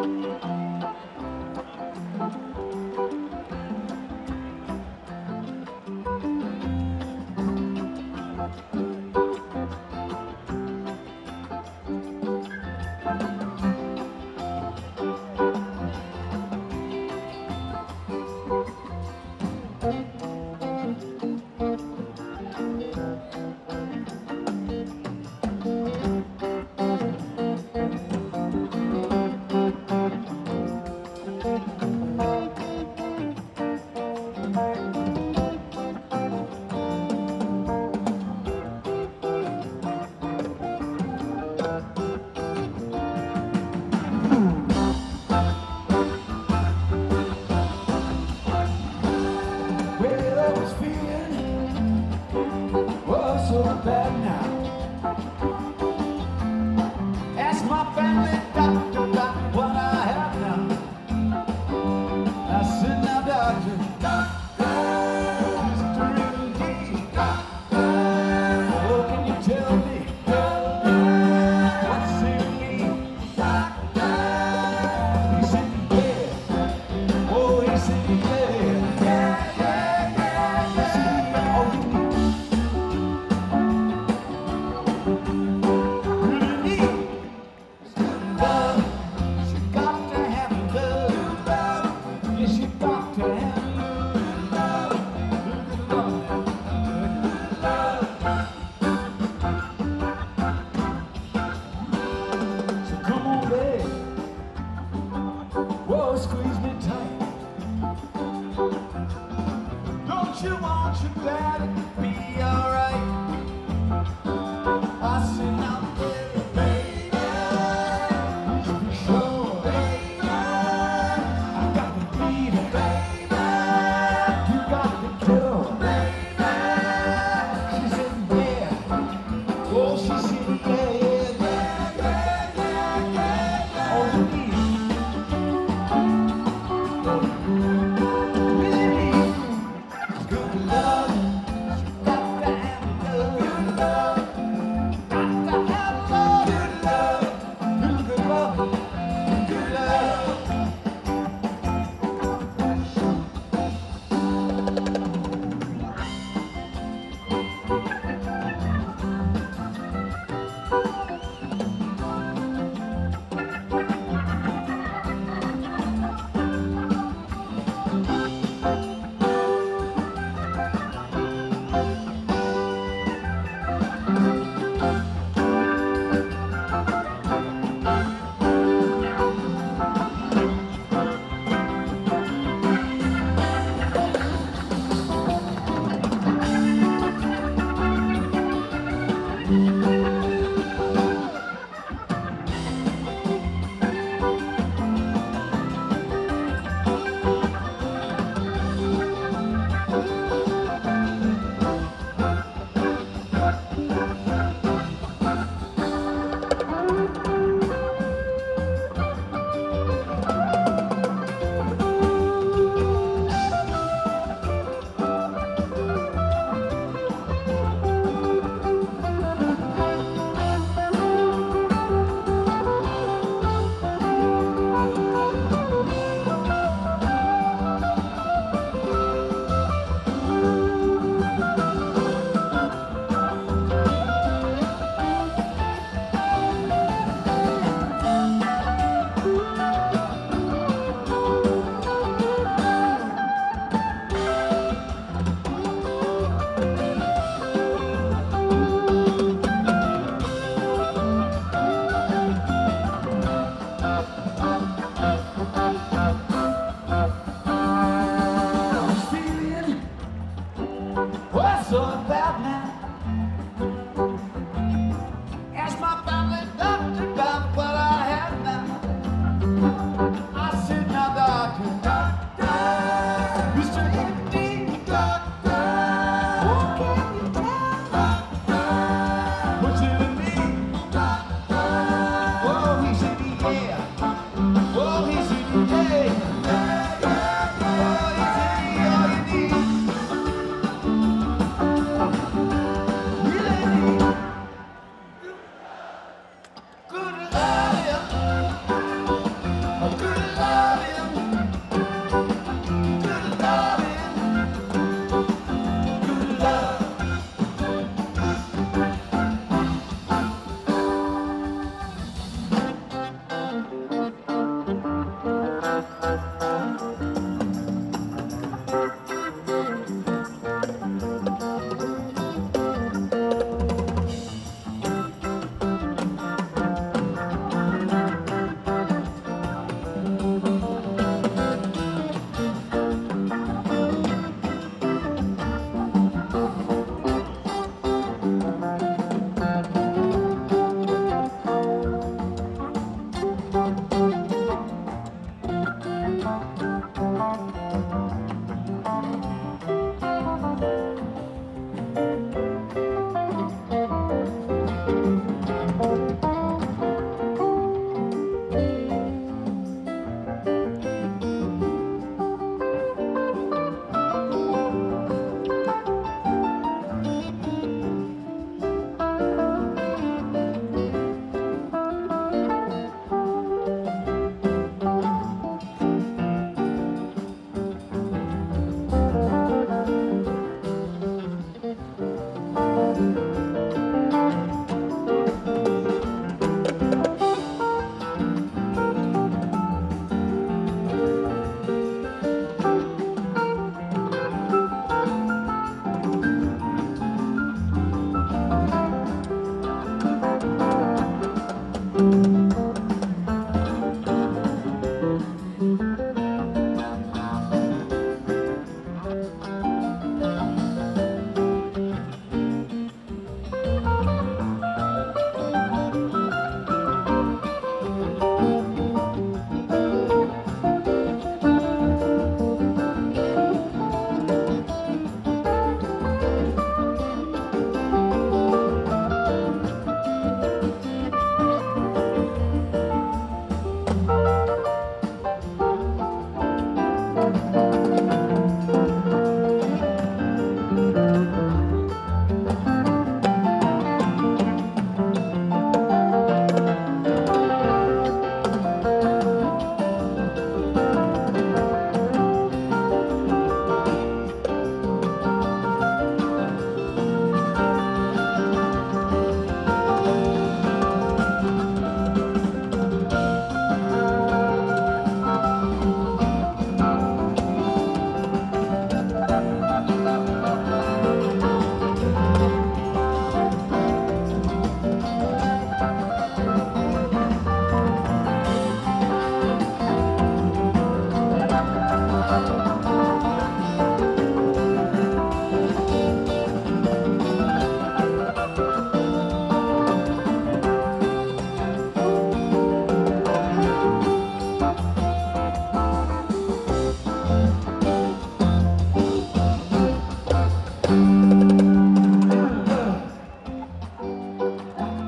Well, I was feeling so bad now. Ask my family doctor about what I have now. I said, now, doctor, Mr. MD, oh, can you tell me what's in me? He said, yeah. Oh, he said, yeah. He said, oh, you really need love. She got to have love. Yes, she got to have love. So come on, babe. Whoa, squeeze me tight. Don't you want your daddy to be alright? I said, now, baby, just be sure, baby, I got the beat, baby, you got the cure, baby. She said, yeah. Oh, she said, yeah. All you need, really need is good love. You got to have good love. Got to have love. Good love. Good love. Good love.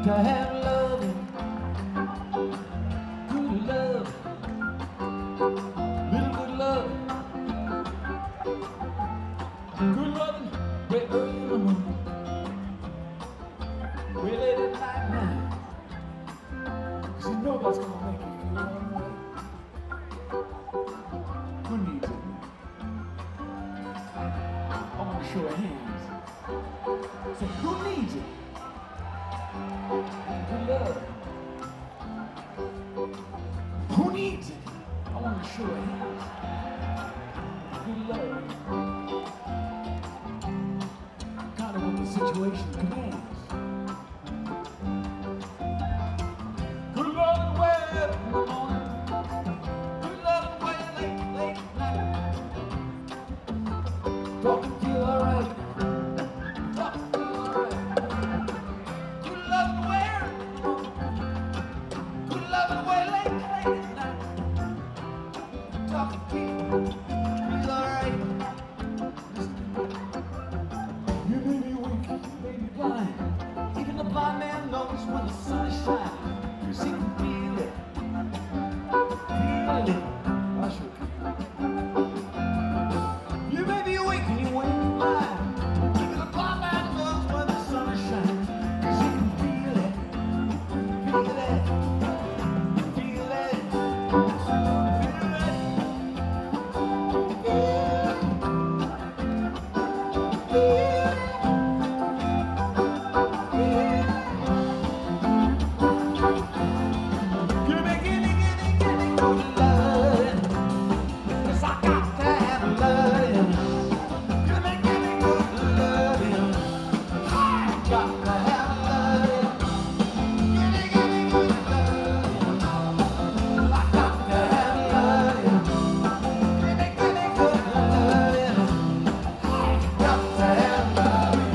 to have loving, good love, little good love, good loving, way early in the morning, way late at night now. 'Cause you know that's gonna make you feel one way. Who needs it? I want to show of hands. Say, who needs it? Good love. Who needs it? I want to show of hands. Good love. Kind of what the situation commands. Good love and way up in the morning. Good love and way late, late at night. Talking to you alright. Talking to you alright. Good love and way up in the morning. Good love and way late, late at night. Talking to you alright. You may be weak, you may be blind. Even the blind man knows when the sun is shining. 'Cause he can feel it. Feel it. I sure can. You may be weak and you may be blind. Even the blind man knows when the sun is shining. 'Cause he can feel it. Feel it. Feel it. Feel it. Give me good loving. 'Cause I got to have loving. Give me good loving. I got to have loving. Give me good loving. I got to have loving. Give me good loving. I got to have loving.